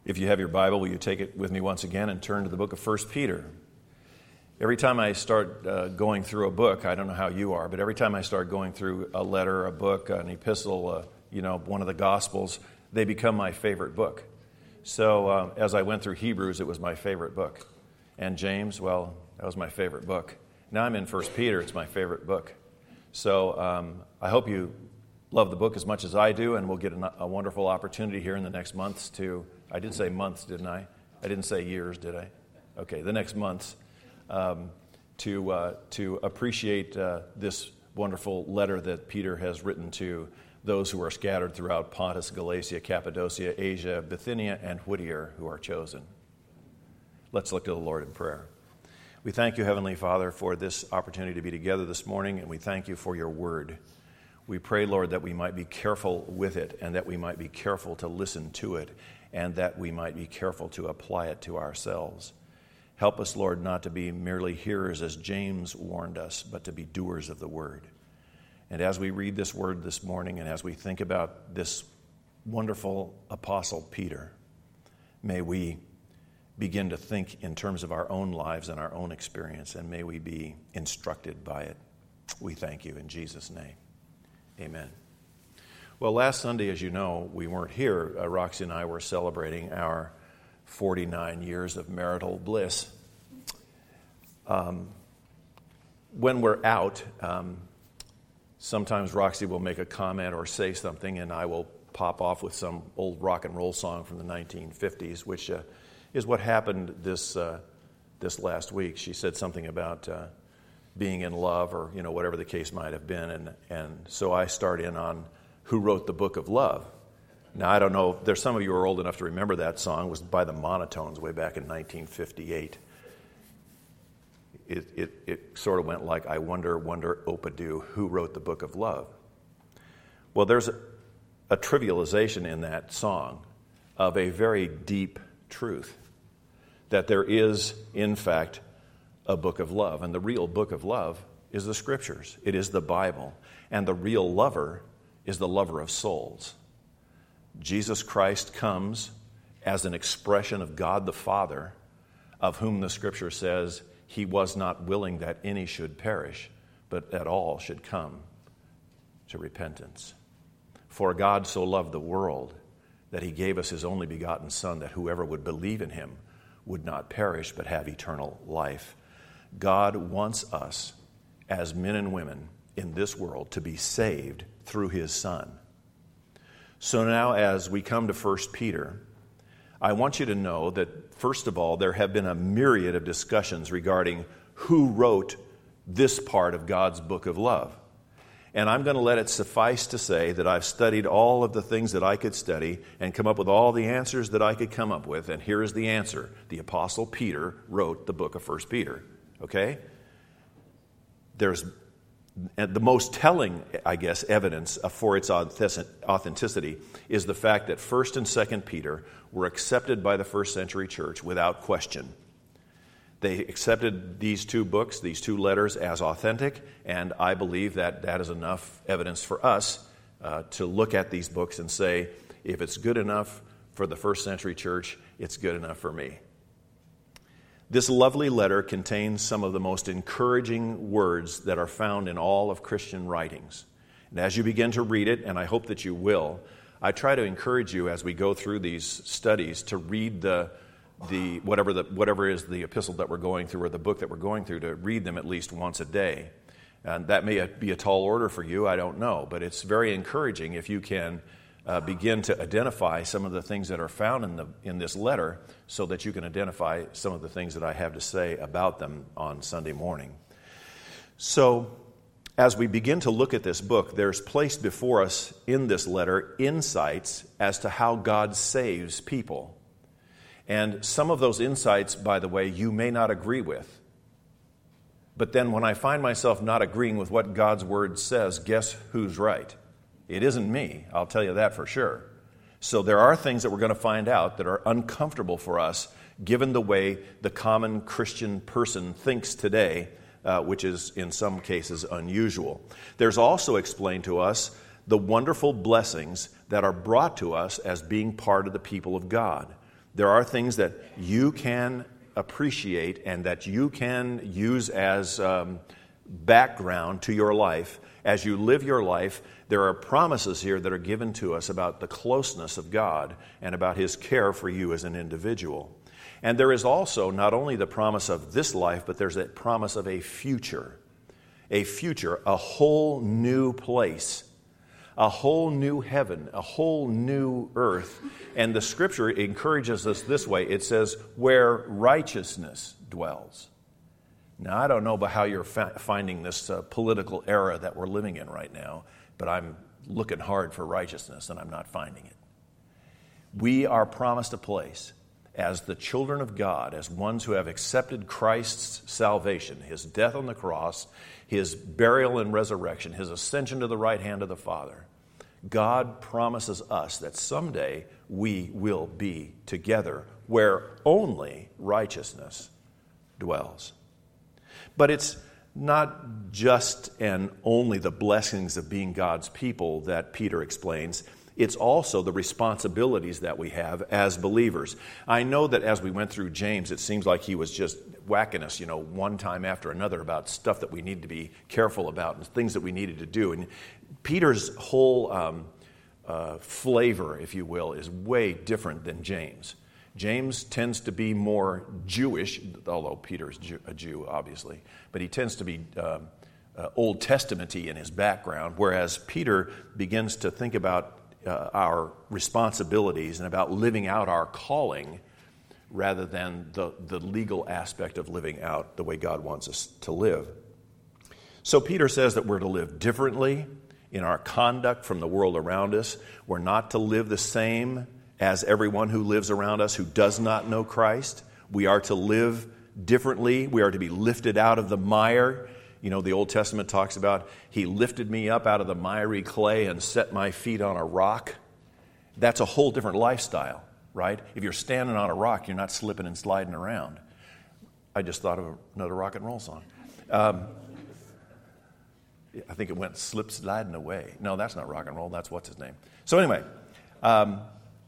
If you have your Bible, will you take it with me once again and turn to the book of 1 Peter? Every time I start going through a book, I don't know how you are, but every time I start going through a letter, a book, an epistle, one of the Gospels, they become my favorite book. So as I went through Hebrews, it was my favorite book. And James, well, that was my favorite book. Now I'm in 1 Peter, it's my favorite book. So I hope you love the book as much as I do, and we'll get a wonderful opportunity here in the next months to, I did say months, didn't I? I didn't say years, did I? Okay, the next months to appreciate this wonderful letter that Peter has written to those who are scattered throughout Pontus, Galatia, Cappadocia, Asia, Bithynia, and Whittier, who are chosen. Let's look to the Lord in prayer. We thank you, Heavenly Father, for this opportunity to be together this morning, and we thank you for your word. We pray, Lord, that we might be careful with it, and that we might be careful to listen to it, and that we might be careful to apply it to ourselves. Help us, Lord, not to be merely hearers, as James warned us, but to be doers of the word. And as we read this word this morning, and as we think about this wonderful apostle Peter, may we begin to think in terms of our own lives and our own experience, and may we be instructed by it. We thank you in Jesus' name. Amen. Well, last Sunday, as you know, we weren't here. Roxy and I were celebrating our 49 years of marital bliss. When we're out, sometimes Roxy will make a comment or say something, and I will pop off with some old rock and roll song from the 1950s, which is what happened this last week. She said something about being in love, or whatever the case might have been, and so I start in on who wrote the Book of Love. Now, I don't know, there's some of you who are old enough to remember that song. It was by the Monotones way back in 1958. It sort of went like, I wonder, Opa-doo, who wrote the Book of Love? Well, there's a trivialization in that song of a very deep truth, that there is, in fact, a book of love. And the real book of love is the Scriptures. It is the Bible. And the real lover is the lover of souls. Jesus Christ comes as an expression of God the Father, of whom the Scripture says he was not willing that any should perish, but that all should come to repentance. For God so loved the world that he gave us his only begotten Son, that whoever would believe in him would not perish but have eternal life. God wants us as men and women in this world to be saved through his Son. So now as we come to 1 Peter, I want you to know that, first of all, there have been a myriad of discussions regarding who wrote this part of God's book of love. And I'm going to let it suffice to say that I've studied all of the things that I could study and come up with all the answers that I could come up with. And here is the answer. The Apostle Peter wrote the book of 1 Peter. Okay? There's the most telling, I guess, evidence for its authenticity is the fact that 1 and 2 Peter were accepted by the first century church without question. They accepted these two books, these two letters, as authentic, and I believe that that is enough evidence for us to look at these books and say, if it's good enough for the first century church, it's good enough for me. This lovely letter contains some of the most encouraging words that are found in all of Christian writings. And as you begin to read it, and I hope that you will, I try to encourage you as we go through these studies to read whatever is the epistle that we're going through or the book that we're going through, to read them at least once a day. And that may be a tall order for you, I don't know, but it's very encouraging if you can begin to identify some of the things that are found in this letter, so that you can identify some of the things that I have to say about them on Sunday morning. So, as we begin to look at this book, there's placed before us in this letter insights as to how God saves people. And some of those insights, by the way, you may not agree with. But then when I find myself not agreeing with what God's Word says, guess who's right? It isn't me, I'll tell you that for sure. So there are things that we're going to find out that are uncomfortable for us, given the way the common Christian person thinks today, which is in some cases unusual. There's also explained to us the wonderful blessings that are brought to us as being part of the people of God. There are things that you can appreciate and that you can use as background to your life. As you live your life, there are promises here that are given to us about the closeness of God and about His care for you as an individual. And there is also not only the promise of this life, but there's a promise of a future, a whole new place, a whole new heaven, a whole new earth. And the Scripture encourages us this way. It says, where righteousness dwells. Now, I don't know about how you're finding this political era that we're living in right now, but I'm looking hard for righteousness and I'm not finding it. We are promised a place as the children of God, as ones who have accepted Christ's salvation, His death on the cross, His burial and resurrection, His ascension to the right hand of the Father. God promises us that someday we will be together where only righteousness dwells. But it's not just and only the blessings of being God's people that Peter explains. It's also the responsibilities that we have as believers. I know that as we went through James, it seems like he was just whacking us, one time after another about stuff that we need to be careful about and things that we needed to do. And Peter's whole flavor, if you will, is way different than James. James tends to be more Jewish, although Peter's a Jew, obviously, but he tends to be Old Testament-y in his background, whereas Peter begins to think about our responsibilities and about living out our calling rather than the legal aspect of living out the way God wants us to live. So Peter says that we're to live differently in our conduct from the world around us. We're not to live the same as everyone who lives around us who does not know Christ. We are to live differently. We are to be lifted out of the mire. The Old Testament talks about, He lifted me up out of the miry clay and set my feet on a rock. That's a whole different lifestyle, right? If you're standing on a rock, you're not slipping and sliding around. I just thought of another rock and roll song. I think it went slip sliding away. No, that's not rock and roll. That's what's his name. So anyway, I'm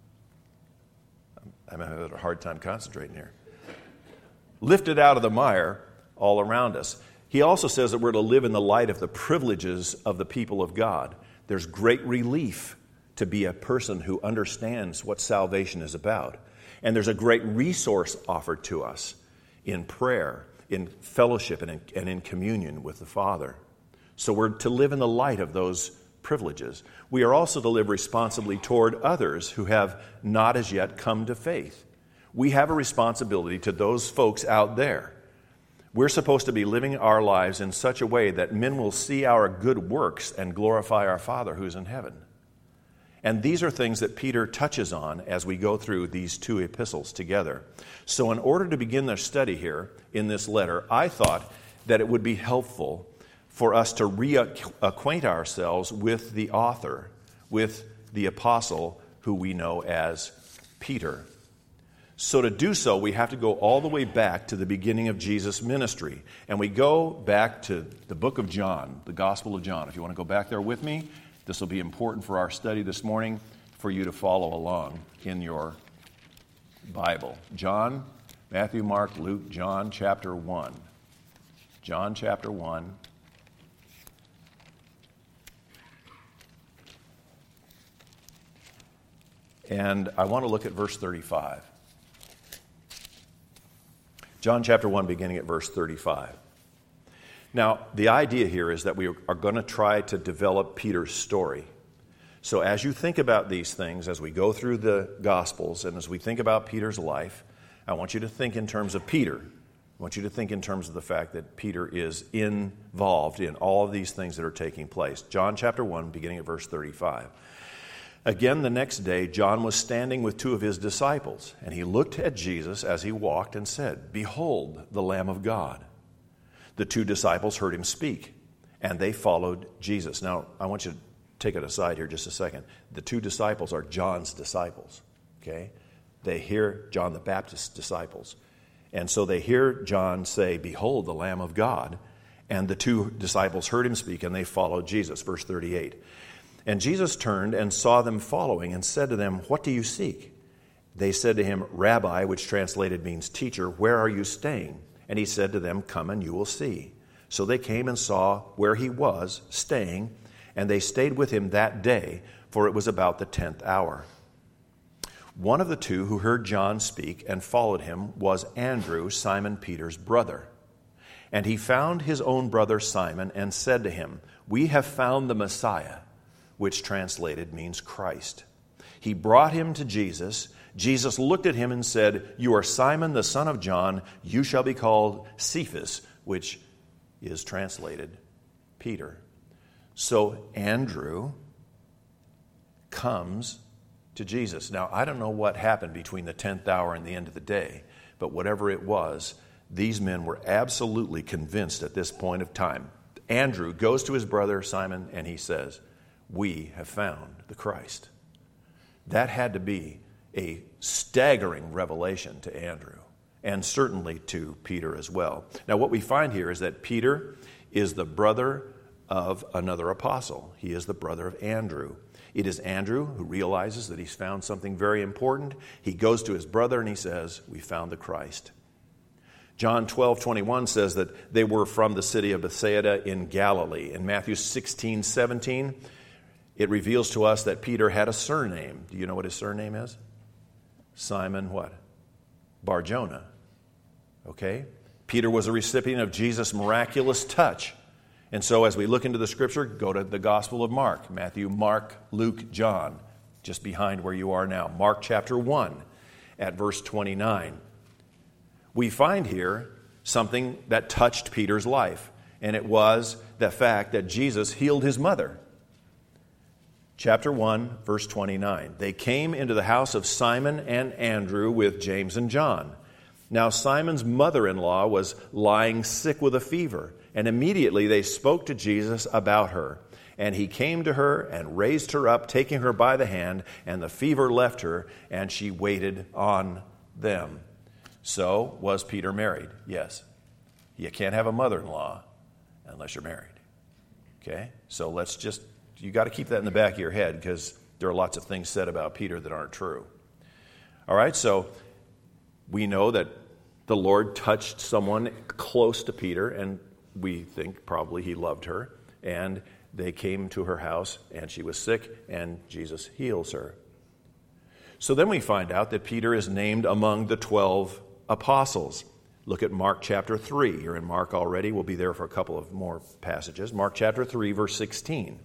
having a hard time concentrating here. Lifted out of the mire all around us. He also says that we're to live in the light of the privileges of the people of God. There's great relief to be a person who understands what salvation is about. And there's a great resource offered to us in prayer, in fellowship, and in communion with the Father. So we're to live in the light of those privileges. We are also to live responsibly toward others who have not as yet come to faith. We have a responsibility to those folks out there. We're supposed to be living our lives in such a way that men will see our good works and glorify our Father who's in heaven. And these are things that Peter touches on as we go through these two epistles together. So in order to begin the study here in this letter, I thought that it would be helpful for us to reacquaint ourselves with the author, with the apostle who we know as Peter. So to do so, we have to go all the way back to the beginning of Jesus' ministry. And we go back to the book of John, the Gospel of John. If you want to go back there with me, this will be important for our study this morning for you to follow along in your Bible. John, Matthew, Mark, Luke, John chapter 1. John chapter 1. And I want to look at verse 35. John chapter 1, beginning at verse 35. Now, the idea here is that we are going to try to develop Peter's story. So as you think about these things, as we go through the Gospels, and as we think about Peter's life, I want you to think in terms of Peter. I want you to think in terms of the fact that Peter is involved in all of these things that are taking place. John chapter 1, beginning at verse 35. Again, the next day, John was standing with two of his disciples, and he looked at Jesus as he walked and said, "Behold, the Lamb of God." The two disciples heard him speak, and they followed Jesus. Now, I want you to take it aside here just a second. The two disciples are John's disciples, okay? They hear John the Baptist's disciples. And so they hear John say, "Behold, the Lamb of God." And the two disciples heard him speak, and they followed Jesus. Verse 38. And Jesus turned and saw them following and said to them, "What do you seek?" They said to him, Rabbi, which translated means teacher, where are you staying? And he said to them, Come and you will see. So they came and saw where he was staying, and they stayed with him that day, for it was about the 10th hour. One of the two who heard John speak and followed him was Andrew, Simon Peter's brother. And he found his own brother Simon and said to him, We have found the Messiah, which translated means Christ. He brought him to Jesus. Jesus looked at him and said, You are Simon, the son of John. You shall be called Cephas, which is translated Peter. So Andrew comes to Jesus. Now, I don't know what happened between the 10th hour and the end of the day, but whatever it was, these men were absolutely convinced at this point of time. Andrew goes to his brother Simon and he says, We have found the Christ. That had to be a staggering revelation to Andrew, and certainly to Peter as well. Now, what we find here is that Peter is the brother of another apostle. He is the brother of Andrew. It is Andrew who realizes that he's found something very important. He goes to his brother and he says, We found the Christ. John 12:21 says that they were from the city of Bethsaida in Galilee. In Matthew 16:17, it reveals to us that Peter had a surname. Do you know what his surname is? Simon what? Bar-Jonah. Okay? Peter was a recipient of Jesus' miraculous touch. And so as we look into the Scripture, go to the Gospel of Mark. Matthew, Mark, Luke, John, just behind where you are now. Mark chapter 1 at verse 29. We find here something that touched Peter's life, and it was the fact that Jesus healed his mother. Chapter 1, verse 29. They came into the house of Simon and Andrew with James and John. Now Simon's mother-in-law was lying sick with a fever, and immediately they spoke to Jesus about her. And he came to her and raised her up, taking her by the hand, and the fever left her, and she waited on them. So, was Peter married? Yes. You can't have a mother-in-law unless you're married. Okay? So you got to keep that in the back of your head, because there are lots of things said about Peter that aren't true. All right, so we know that the Lord touched someone close to Peter, and we think probably he loved her, and they came to her house, and she was sick, and Jesus heals her. So then we find out that Peter is named among the 12 apostles. Look at Mark chapter 3. You're in Mark already. We'll be there for a couple of more passages. Mark chapter 3, verse 16.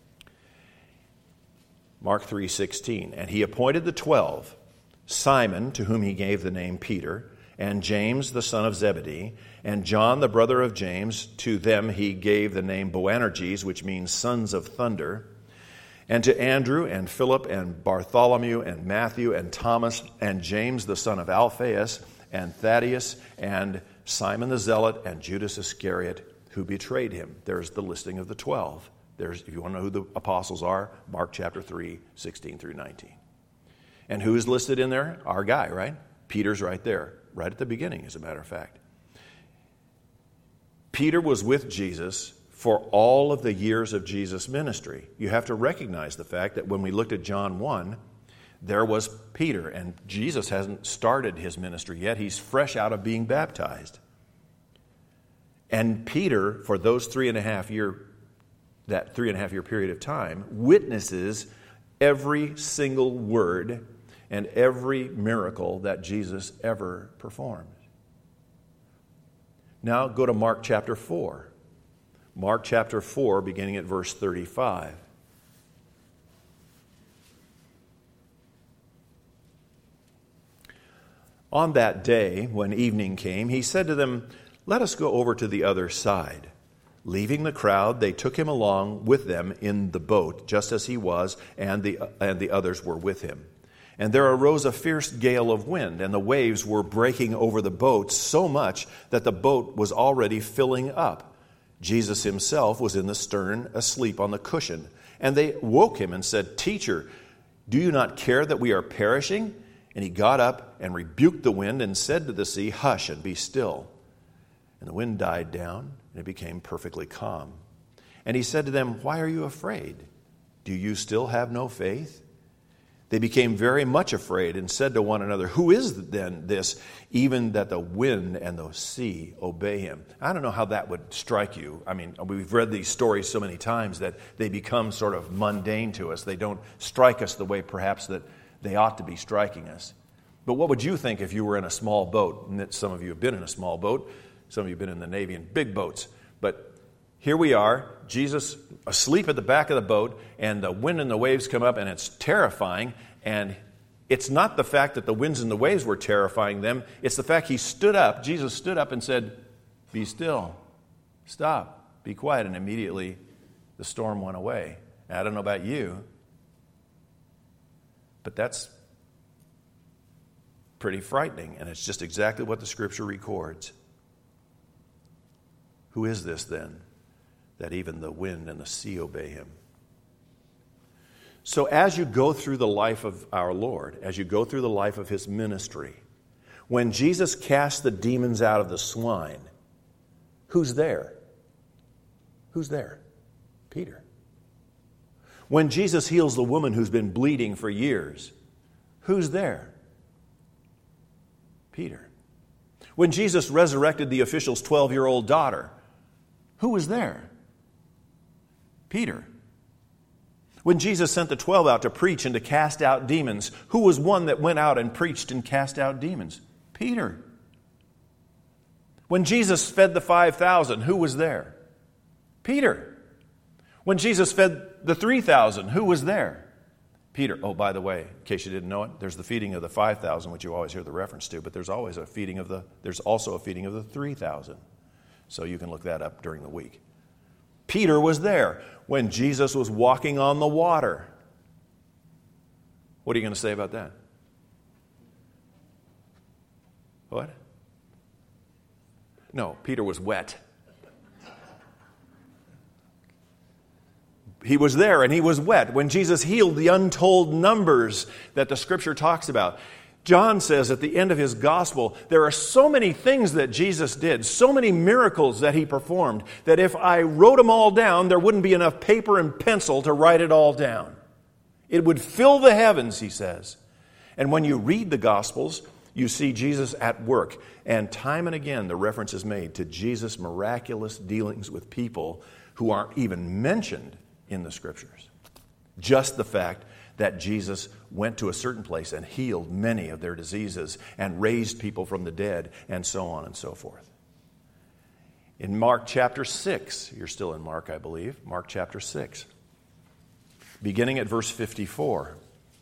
Mark 3:16. And he appointed the 12, Simon, to whom he gave the name Peter, and James the son of Zebedee, and John the brother of James. To them he gave the name Boanerges, which means sons of thunder. And to Andrew and Philip and Bartholomew and Matthew and Thomas and James the son of Alphaeus and Thaddeus and Simon the Zealot and Judas Iscariot, who betrayed him. There's the listing of the 12. If you want to know who the apostles are, Mark chapter 3, 16 through 19. And who is listed in there? Our guy, right? Peter's right there, right at the beginning, as a matter of fact. Peter was with Jesus for all of the years of Jesus' ministry. You have to recognize the fact that when we looked at John 1, there was Peter, and Jesus hasn't started his ministry yet. He's fresh out of being baptized. And Peter, for those 3.5 year period of time, witnesses every single word and every miracle that Jesus ever performed. Now go to Mark chapter 4. Mark chapter 4, beginning at verse 35. On that day, when evening came, he said to them, Let us go over to the other side. Leaving the crowd, they took him along with them in the boat, just as he was, and the others were with him. And there arose a fierce gale of wind, and the waves were breaking over the boat so much that the boat was already filling up. Jesus himself was in the stern, asleep on the cushion. And they woke him and said, Teacher, do you not care that we are perishing? And he got up and rebuked the wind and said to the sea, Hush, and be still. And the wind died down, and it became perfectly calm. And he said to them, Why are you afraid? Do you still have no faith? They became very much afraid and said to one another, "Who is then this, even that the wind and the sea obey him?" I don't know how that would strike you. I mean, we've read these stories so many times that they become sort of mundane to us. They don't strike us the way perhaps that they ought to be striking us. But what would you think if you were in a small boat? And that some of you have been in a small boat. Some of you have been in the Navy in big boats. But here we are, Jesus asleep at the back of the boat, and the wind and the waves come up, and it's terrifying. And it's not the fact that the winds and the waves were terrifying them. It's the fact Jesus stood up and said, "Be still, stop, be quiet." And immediately the storm went away. And I don't know about you, but that's pretty frightening. And it's just exactly what the Scripture records. Who is this then, that even the wind and the sea obey him? So as you go through the life of our Lord, as you go through the life of his ministry, when Jesus cast the demons out of the swine, who's there? Who's there? Peter. When Jesus heals the woman who's been bleeding for years, who's there? Peter. When Jesus resurrected the official's 12-year-old daughter, who was there? Peter. When Jesus sent the 12 out to preach and to cast out demons, who was one that went out and preached and cast out demons? Peter. When Jesus fed the 5,000, who was there? Peter. When Jesus fed the 3,000, who was there? Peter. Oh, by the way, in case you didn't know it, there's the feeding of the 5,000, which you always hear the reference to, but there's also a feeding of the 3,000. So you can look that up during the week. Peter was there when Jesus was walking on the water. What are you going to say about that? What? No, Peter was wet. He was there and he was wet when Jesus healed the untold numbers that the Scripture talks about. John says at the end of his gospel, there are so many things that Jesus did, so many miracles that he performed, that if I wrote them all down, there wouldn't be enough paper and pencil to write it all down. It would fill the heavens, he says. And when you read the Gospels, you see Jesus at work. And time and again, the reference is made to Jesus' miraculous dealings with people who aren't even mentioned in the Scriptures. Just the fact that Jesus went to a certain place and healed many of their diseases and raised people from the dead and so on and so forth. In Mark chapter 6, you're still in Mark, I believe, Mark chapter 6, beginning at verse 54.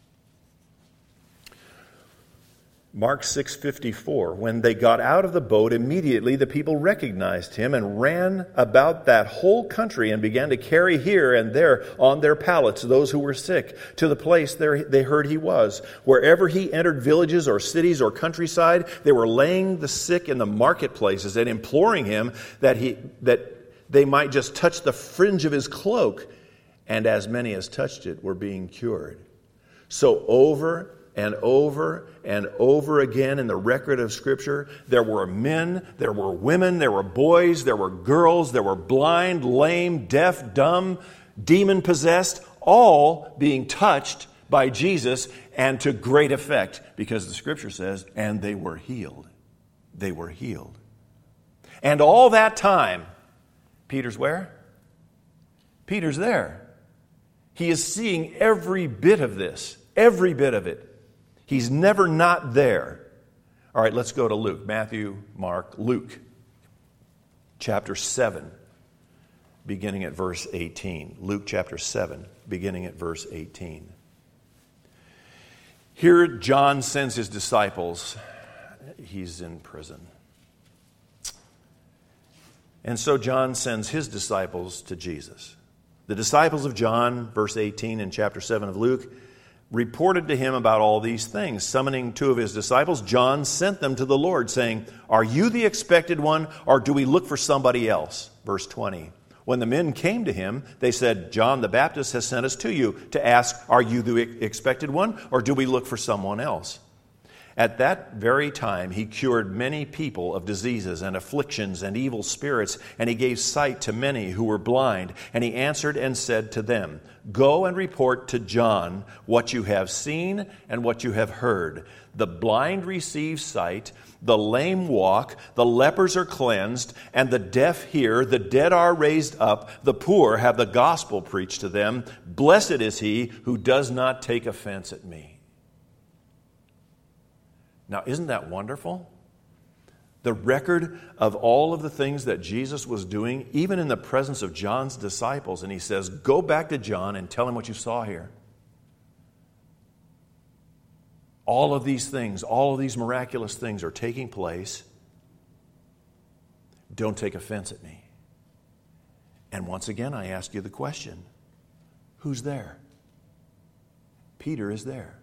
Mark 6:54, when they got out of the boat, immediately the people recognized him and ran about that whole country and began to carry here and there on their pallets those who were sick to the place they heard he was. Wherever he entered villages or cities or countryside, they were laying the sick in the marketplaces and imploring him that they might just touch the fringe of his cloak. And as many as touched it were being cured. So over and over and over again in the record of Scripture, there were men, there were women, there were boys, there were girls, there were blind, lame, deaf, dumb, demon-possessed, all being touched by Jesus, and to great effect, because the Scripture says, and they were healed. They were healed. And all that time, Peter's where? Peter's there. He is seeing every bit of this, every bit of it. He's never not there. All right, let's go to Luke. Matthew, Mark, Luke. Chapter 7, beginning at verse 18. Luke chapter 7, beginning at verse 18. Here John sends his disciples. He's in prison. And so John sends his disciples to Jesus. The disciples of John, verse 18 in chapter 7 of Luke, reported to him about all these things. Summoning two of his disciples, John sent them to the Lord, saying, "Are you the expected one, or do we look for somebody else?" Verse 20. When the men came to him, they said, "John the Baptist has sent us to you to ask, are you the expected one, or do we look for someone else?" At that very time, he cured many people of diseases and afflictions and evil spirits, and he gave sight to many who were blind. And he answered and said to them, "Go and report to John what you have seen and what you have heard. The blind receive sight, the lame walk, the lepers are cleansed, and the deaf hear, the dead are raised up, the poor have the gospel preached to them. Blessed is he who does not take offense at me." Now, isn't that wonderful? The record of all of the things that Jesus was doing, even in the presence of John's disciples. And he says, go back to John and tell him what you saw here. All of these things, all of these miraculous things are taking place. Don't take offense at me. And once again, I ask you the question, who's there? Peter is there.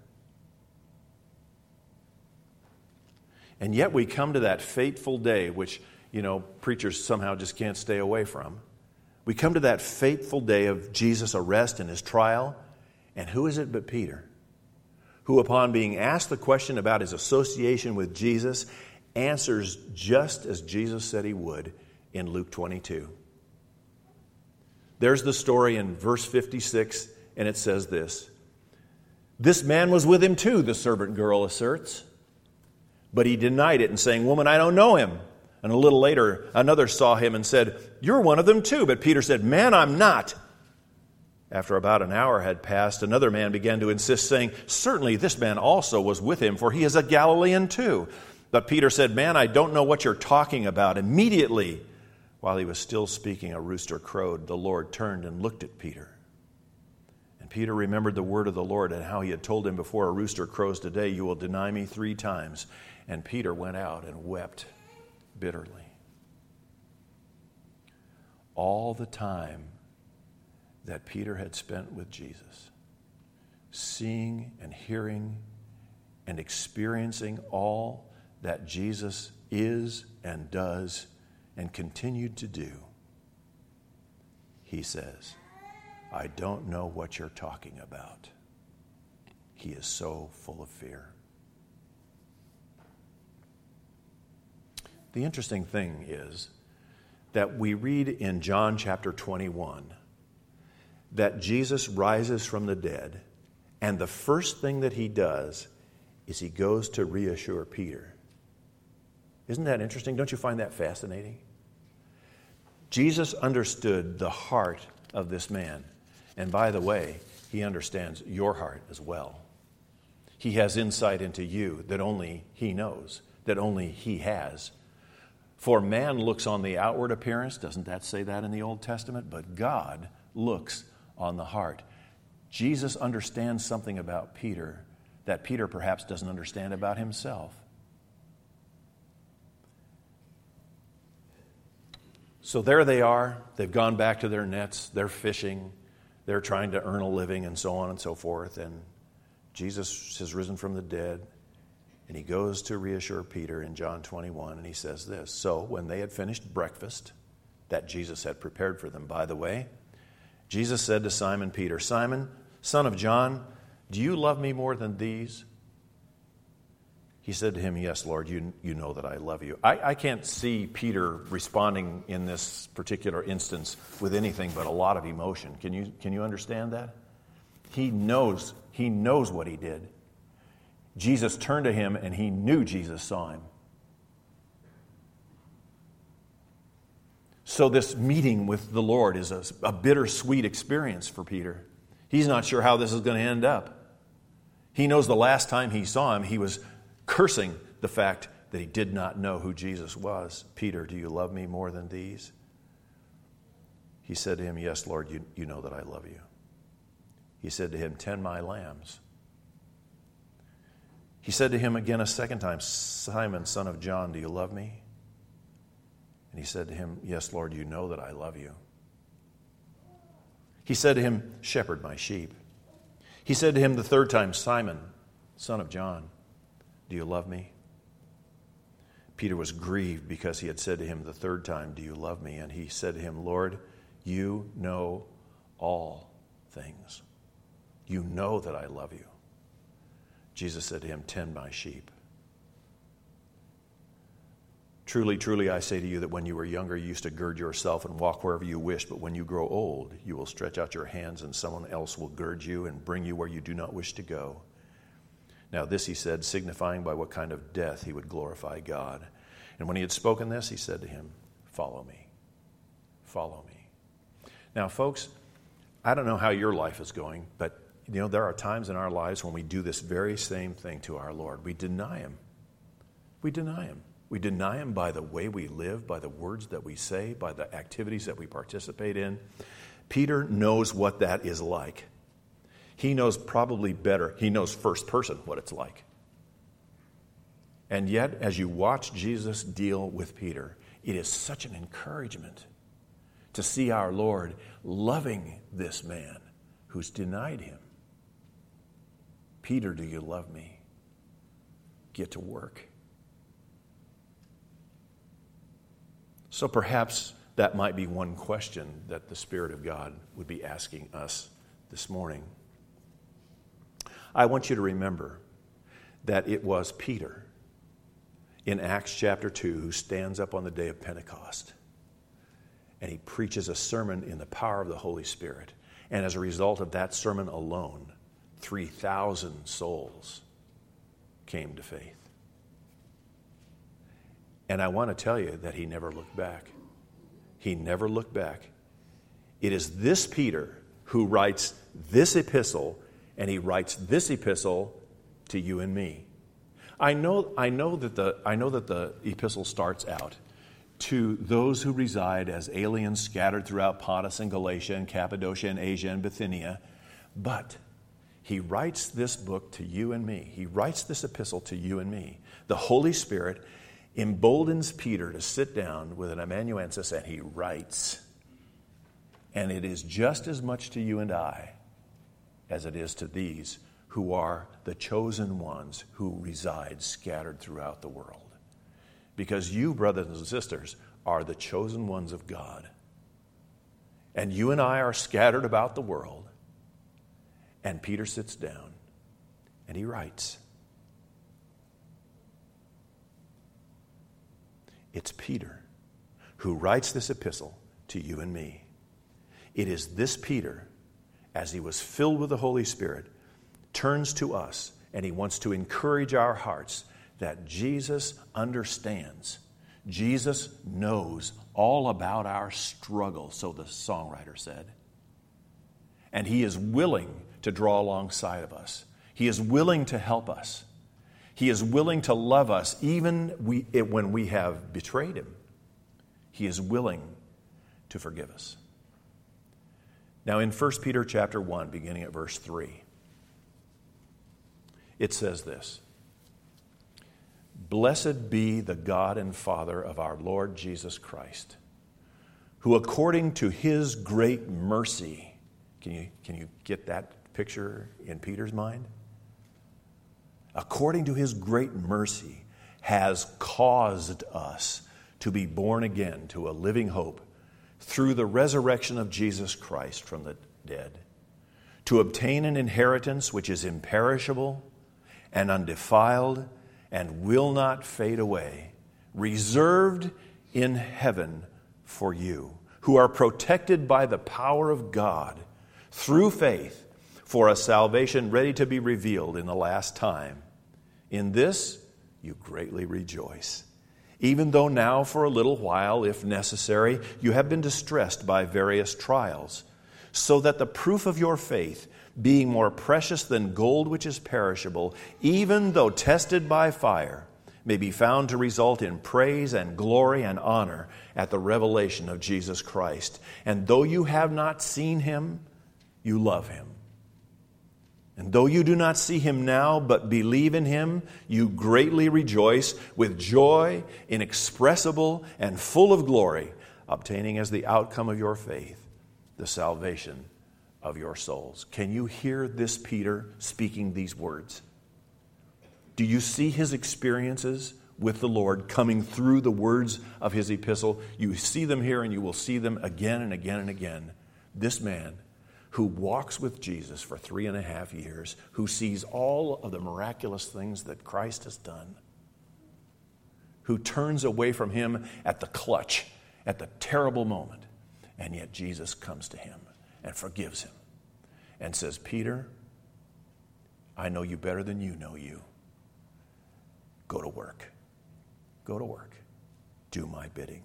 And yet we come to that fateful day, which, preachers somehow just can't stay away from. We come to that fateful day of Jesus' arrest and his trial. And who is it but Peter, who upon being asked the question about his association with Jesus, answers just as Jesus said he would in Luke 22. There's the story in verse 56, and it says this. "This man was with him too," the servant girl asserts. But he denied it and saying, "Woman, I don't know him." And a little later, another saw him and said, "You're one of them too." But Peter said, "Man, I'm not." After about an hour had passed, another man began to insist, saying, "Certainly this man also was with him, for he is a Galilean too." But Peter said, "Man, I don't know what you're talking about." Immediately, while he was still speaking, a rooster crowed. The Lord turned and looked at Peter. And Peter remembered the word of the Lord and how he had told him, "Before a rooster crows today, you will deny me 3 times. And Peter went out and wept bitterly. All the time that Peter had spent with Jesus, seeing and hearing and experiencing all that Jesus is and does and continued to do, he says, "I don't know what you're talking about." He is so full of fear. The interesting thing is that we read in John chapter 21 that Jesus rises from the dead, and the first thing that he does is he goes to reassure Peter. Isn't that interesting? Don't you find that fascinating? Jesus understood the heart of this man. And by the way, he understands your heart as well. He has insight into you that only he knows, that only he has. For man looks on the outward appearance, doesn't that say that in the Old Testament? But God looks on the heart. Jesus understands something about Peter that Peter perhaps doesn't understand about himself. So there they are. They've gone back to their nets. They're fishing. They're trying to earn a living and so on and so forth. And Jesus has risen from the dead. And he goes to reassure Peter in John 21, and he says this. So when they had finished breakfast that Jesus had prepared for them, by the way, Jesus said to Simon Peter, "Simon, son of John, do you love me more than these?" He said to him, "Yes, Lord, you know that I love you." I can't see Peter responding in this particular instance with anything but a lot of emotion. Can you understand that? He knows what he did. Jesus turned to him, and he knew Jesus saw him. So this meeting with the Lord is a bittersweet experience for Peter. He's not sure how this is going to end up. He knows the last time he saw him, he was cursing the fact that he did not know who Jesus was. "Peter, do you love me more than these?" He said to him, "Yes, Lord, you know that I love you." He said to him, "Tend my lambs." He said to him again a second time, "Simon, son of John, do you love me?" And he said to him, "Yes, Lord, you know that I love you." He said to him, "Shepherd my sheep." He said to him the third time, "Simon, son of John, do you love me?" Peter was grieved because he had said to him the third time, "Do you love me?" And he said to him, "Lord, you know all things. You know that I love you." Jesus said to him, "Tend my sheep." Truly, truly, I say to you that when you were younger, you used to gird yourself and walk wherever you wished. But when you grow old, you will stretch out your hands, and someone else will gird you and bring you where you do not wish to go. Now this he said, signifying by what kind of death he would glorify God. And when he had spoken this, he said to him, follow me. Follow me. Now, folks, I don't know how your life is going, but there are times in our lives when we do this very same thing to our Lord. We deny him. We deny him. We deny him by the way we live, by the words that we say, by the activities that we participate in. Peter knows what that is like. He knows probably better. He knows first person what it's like. And yet, as you watch Jesus deal with Peter, it is such an encouragement to see our Lord loving this man who's denied him. Peter, do you love me? Get to work. So perhaps that might be one question that the Spirit of God would be asking us this morning. I want you to remember that it was Peter in Acts chapter 2 who stands up on the day of Pentecost and he preaches a sermon in the power of the Holy Spirit. And as a result of that sermon alone, 3,000 souls came to faith. And I want to tell you that he never looked back. He never looked back. It is this Peter who writes this epistle, and he writes this epistle to you and me. I know that the epistle starts out to those who reside as aliens scattered throughout Pontus and Galatia and Cappadocia and Asia and Bithynia, but he writes this book to you and me. He writes this epistle to you and me. The Holy Spirit emboldens Peter to sit down with an amanuensis, and he writes. And it is just as much to you and I as it is to these who are the chosen ones who reside scattered throughout the world. Because you, brothers and sisters, are the chosen ones of God. And you and I are scattered about the world. And Peter sits down and he writes. It's Peter who writes this epistle to you and me. It is this Peter, as he was filled with the Holy Spirit, turns to us and he wants to encourage our hearts that Jesus understands. Jesus knows all about our struggle, so the songwriter said. And he is willing to draw alongside of us. He is willing to help us. He is willing to love us even when we have betrayed him. He is willing to forgive us. Now in 1 Peter chapter 1, beginning at verse 3, it says this: Blessed be the God and Father of our Lord Jesus Christ, who according to his great mercy, can you get that picture in Peter's mind? According to his great mercy, has caused us to be born again to a living hope through the resurrection of Jesus Christ from the dead, to obtain an inheritance which is imperishable and undefiled and will not fade away, reserved in heaven for you, who are protected by the power of God through faith for a salvation ready to be revealed in the last time. In this you greatly rejoice, even though now for a little while, if necessary, you have been distressed by various trials, so that the proof of your faith, being more precious than gold which is perishable, even though tested by fire, may be found to result in praise and glory and honor at the revelation of Jesus Christ. And though you have not seen him, you love him. And though you do not see him now, but believe in him, you greatly rejoice with joy inexpressible and full of glory, obtaining as the outcome of your faith the salvation of your souls. Can you hear this Peter speaking these words? Do you see his experiences with the Lord coming through the words of his epistle? You see them here and you will see them again and again and again. This man who walks with Jesus for 3.5 years, who sees all of the miraculous things that Christ has done, who turns away from him at the clutch, at the terrible moment. And yet Jesus comes to him and forgives him and says, Peter, I know you better than you know you. Go to work. Go to work. Do my bidding.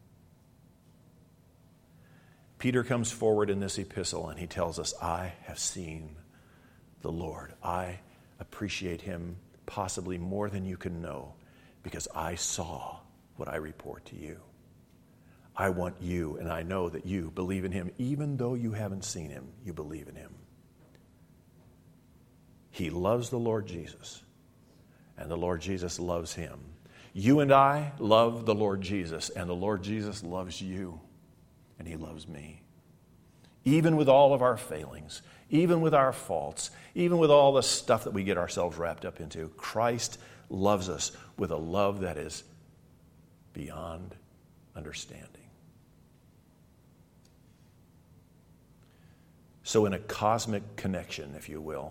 Peter comes forward in this epistle and he tells us, I have seen the Lord. I appreciate him possibly more than you can know because I saw what I report to you. I want you, and I know that you believe in him. Even though you haven't seen him, you believe in him. He loves the Lord Jesus, and the Lord Jesus loves him. You and I love the Lord Jesus, and the Lord Jesus loves you, and he loves me. Even with all of our failings, even with our faults, even with all the stuff that we get ourselves wrapped up into, Christ loves us with a love that is beyond understanding. So in a cosmic connection, if you will,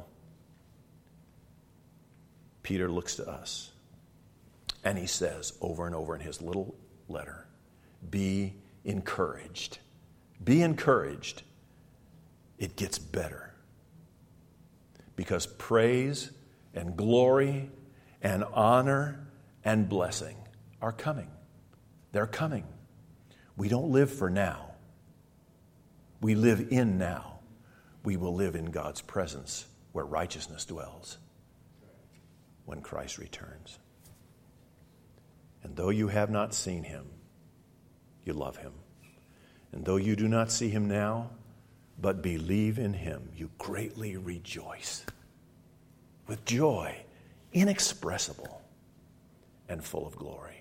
Peter looks to us and he says over and over in his little letter, be encouraged. Be encouraged. It gets better. Because praise and glory and honor and blessing are coming. They're coming. We don't live for now. We live in now. We will live in God's presence where righteousness dwells when Christ returns. And though you have not seen him, you love him. And though you do not see him now, but believe in him, you greatly rejoice with joy inexpressible and full of glory.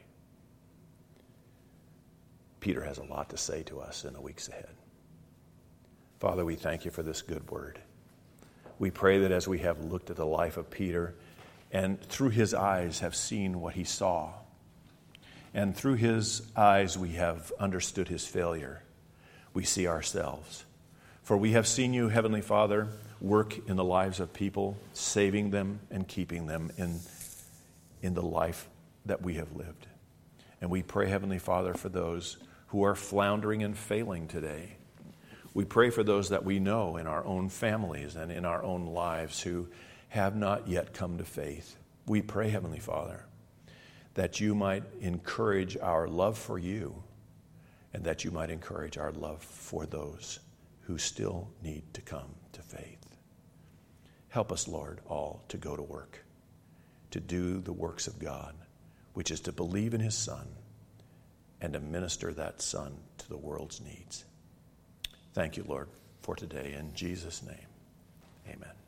Peter has a lot to say to us in the weeks ahead. Father, we thank you for this good word. We pray that as we have looked at the life of Peter and through his eyes have seen what he saw, and through his eyes we have understood his failure, we see ourselves. For we have seen you, Heavenly Father, work in the lives of people, saving them and keeping them in the life that we have lived. And we pray, Heavenly Father, for those who are floundering and failing today. We pray for those that we know in our own families and in our own lives who have not yet come to faith. We pray, Heavenly Father, that you might encourage our love for you and that you might encourage our love for those who still need to come to faith. Help us, Lord, all to go to work, to do the works of God, which is to believe in his Son and to minister that Son to the world's needs. Thank you, Lord, for today. In Jesus' name, amen.